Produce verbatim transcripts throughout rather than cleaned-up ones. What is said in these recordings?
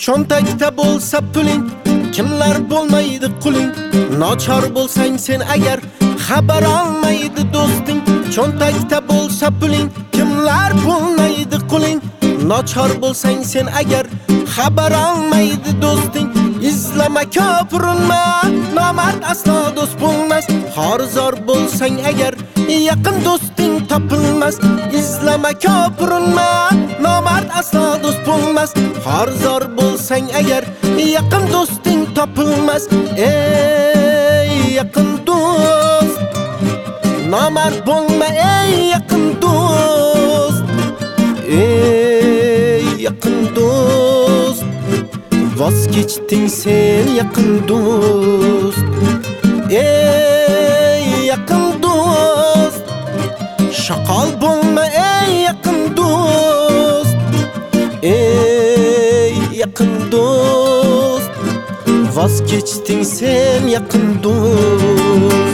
Cho'ntakda bo'lsa puling, kimlar bo'lmaydi quling. Nochor bo'lsang sen agar, xabar olmaydi do'sting. Cho'ntakda bo'lsa puling, kimlar bo'lmaydi quling. Nochor bo'lsang sen agar, xabar olmaydi do'sting. İzlama ko'purinma, nomard aslo do'st bo'lmas. Xorizor bo'lsang agar, yaqin do'sting topilmas. İzlama ko'purinma, nomard aslo do'st bo'lmas. Xorizor bo'lsang agar, yaqin do'sting topilmas. Ey yaqin do'st, nomard bo'lma ey yaqin do'st. Ey yaqin do'st, voz kechding sen yaqin do'st. Ey yaqin do'st, shaqol bo'lma ey yaqin do'st. Ey yaqin do'st, voz kechding sen yaqin do'st.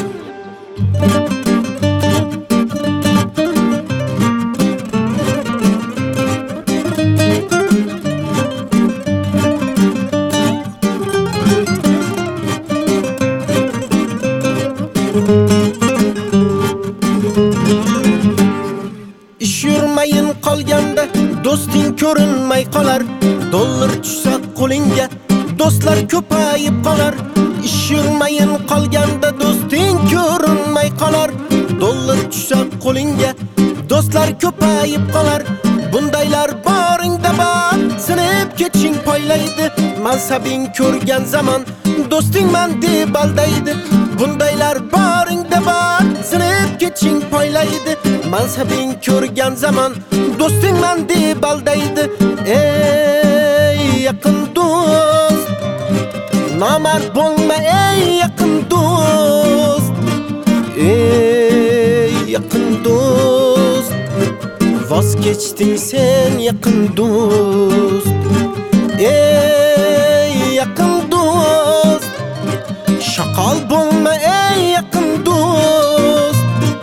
İş yurmayin qolganda do'sting ko'rinmay qolar. Dollar tushsa qo'lingga do'stlar ko'payib qolar. İş yurmayin qolganda do'sting ko'rinmay qolar. Dollar tushsa qo'lingga do'stlar ko'payib qolar. Bundaylar boringda bor, sinib ketishing poylaydi. Mansabing ko'rgan zaman do'sting men deb aldaydi. Bundaylar boringda bor, sinib ketishing poylaydi. Mansabing ko'rgan zaman do'sting men deb aldaydi. Ey yaqin do'st, nomard bo'lma ey yaqin do'st. Ey yaqin do'st, voz kechding sen yaqin do'st. Ey yaqin do'st, shaqol bo'lma ey yaqin do'st.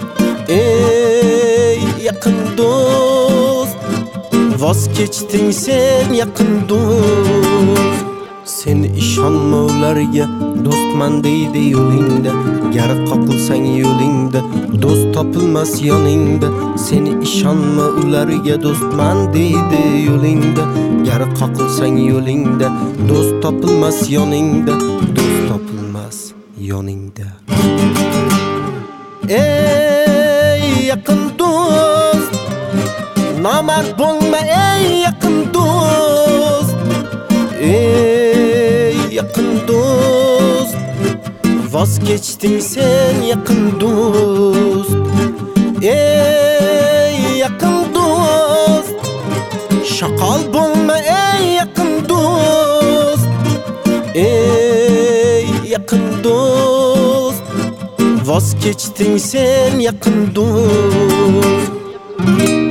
Ey yaqin do'st, voz kechding sen yaqin do'st. Sen ishonma ularga, do'stman deydi yo'lingda. Gar qoqilsang yo'lingda, do'st topilmas yoningda. Sen ishonma ularga, do'stman deydi yo'lingda. Gar qoqilsang yo'lingda, do'st topilmas yoningda. Do'st topilmas yoningda. Ey yaqin do'st, nomard bo'lma ey yaqin do'st. Ey yaqin do'st, voz kechding sen yaqin do'st. Ey yaqin do'st, shaqol bo'lma ey yaqin do'st. Ey yaqin do'st, voz kechding sen yaqin do'st.